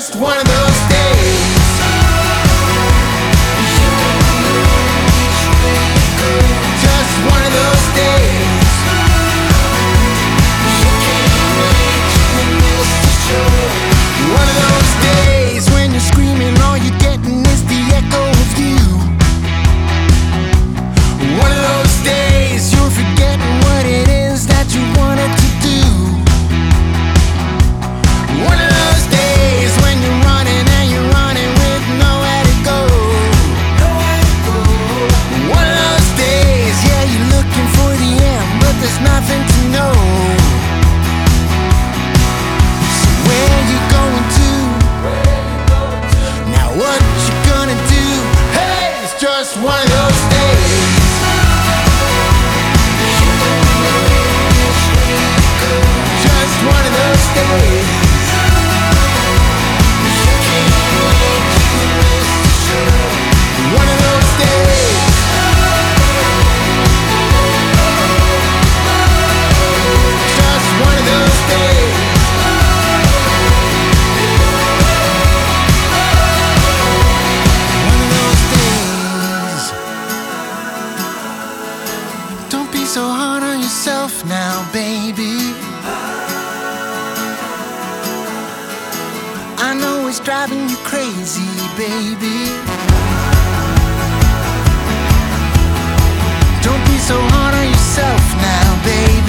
just one of those days. Just one of those days. One of those days when you're screaming, all you're getting is the echo of you. One of those days you're forgetting what it is that you wanted to do. One of those days when you're running and you're running with nowhere to go. One of those days, yeah, you're looking for the end, but there's nothing to know. So where you going to? Now what you gonna do? Hey, it's just one of those days. Just one of those days. One of those days. Just one of those days. One of those days. Don't be so hard on yourself now, baby. I know it's driving you crazy, baby. Don't be so hard on yourself now, baby.